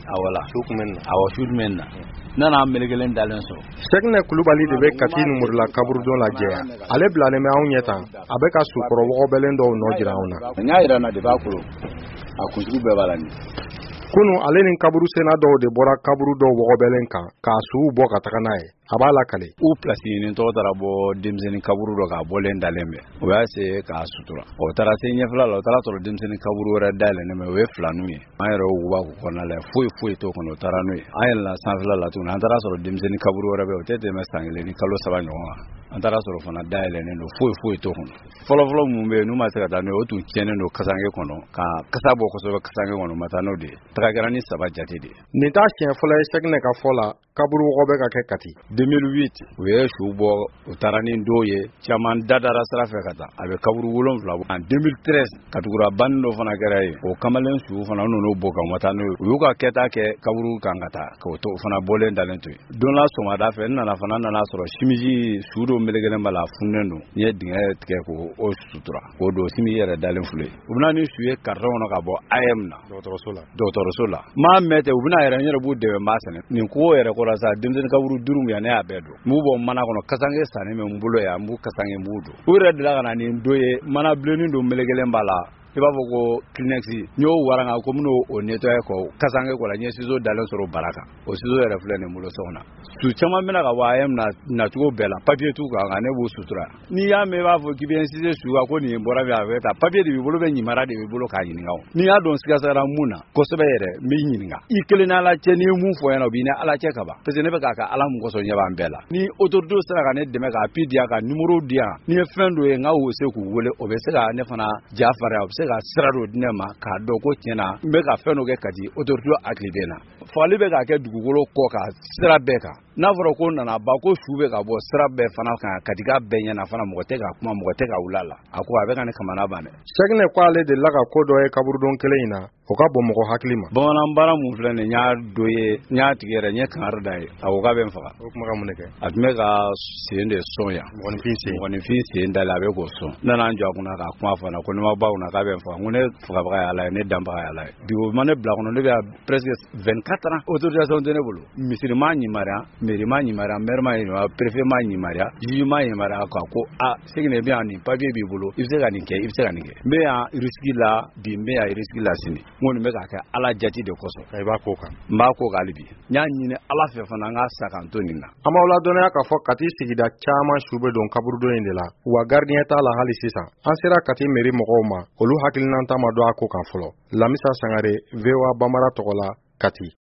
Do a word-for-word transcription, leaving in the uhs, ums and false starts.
awala shukmen awa shukmen na nana melgelen dalen so Segne Kulubali de be kati numurla kaburu don la jeya ale blane me awnya tan abeka sukoro wo belen do no jirauna nya ira na de bakuro akunju be balani kunu ale nin kaburu sena do de bora kaburu do wo belen kan ka su bo ka takanae abala kale u place ni to tara bo dimzeni kaburu do ka bolen dalembe o ya se ka sutura o tara se nyefla lo tara to dimzeni kaburu ra dalene me we flanu ye ayro uba ko kona le foi foi to kono tara no ayel la sanfla la to na tara so dimzeni kaburu ra be o tete me sangele ni kalo saba nyonga antara so fana dalene no foi foi to kono folo folo mu be no ma se ka no o tu chene no kasange kono ka kasabo ko so kasange kono mata no de taka garani saba jate de ni ta chen fola segne ka fola kaburu wo be ka ke kati deux mille huit we shubo utarani ndoye chaman dadara sarafe kata abe kaburu wolon fla en deux mille treize katukura bando fana garaye o kamalen shu fana no no boka mata no yuka keta ke kaburu kangata ko to fana bolen dalento don la soma da fe nana fana nana soro shimiji shudo melegele mala funnendo ye dinga tike ko o sutura ko do simi yere dalen fule ubna ni shuye karton no ka bo ayemna docteur sola docteur sola ma mete ubna yere nyere bu de masene ni ko yere ko rasa dimden kaburu durum ya ne abedo mubo mana kono kasange sane me mbulo ya mbu kasange mbudo ure de la kana ni ndoye mana bleni ndo melegele mbala iba foko Kleenex nyo waranga ko muno o nettoyer ko kasange ko la nyesizo dalen soro baraka o sizo yere flene mulo sona su chama mena ka wayem na na tugo bela papier tu ka ngane bu sutura ni ya me ba fo kiben size su ko ni mbora bya veta papier de bibolo be nyimara de bibolo ka nyinga ni ya don siga sara muna ko sebe yere mi nyinga ikelena la cheni mu fo yana bi na ala cheka ba pese ne be ka ka ala mu ko so nyaba mbela ni autorité sara ka ne de me ka pidia ka numero dia ni fendo e nga wo se ku wole o be se ka ne fana jafara o se ga sirado dinema ka doko tiena mbe ka feno ke kati autorité aklidena fali be ka ke dugukolo ko ka sira be ka na foro ko nana ba ko shube ka bo sira be fana ka kadiga be nyana fana mo te ka kuma mo te ka ulala ako abe ka ne kamana bane segne kwale de laga ko do e kaburu don keleina o ka bo mo ko haklima bona mbara mu flene nya doye nya tigere nya kan ardai ako ka ben faka o kuma ka muneke atme ka sende sonya woni fisi woni fisi ndala be ko so nana njo kuna ka kuma fana ko ma ba una ka ben faka ngune faka ba ya la ne damba ya la di o mane bla kono ne be presque vingt-quatre ans autorisation de ne bolo musulman ni mara merima ni mara merma ni préfet ma ni mara juma ni mara ka ko a segne be ani papier bi bolo ifse ka ni ke ifse ka ni ke be ya risque la bi be ya risque la sini ngoni me ka ka ala jati de koso kai ba ko kan mba ko galibi nya ni ne ala fe fana nga saka antonina amawla dona ka fo kati sigida chama shube don kaburu do indela wa gardien ta la hali sisa ansira kati meri mogoma olu hakilina ta ma do ko kan folo lamisa sangare vewa bamara tokola kati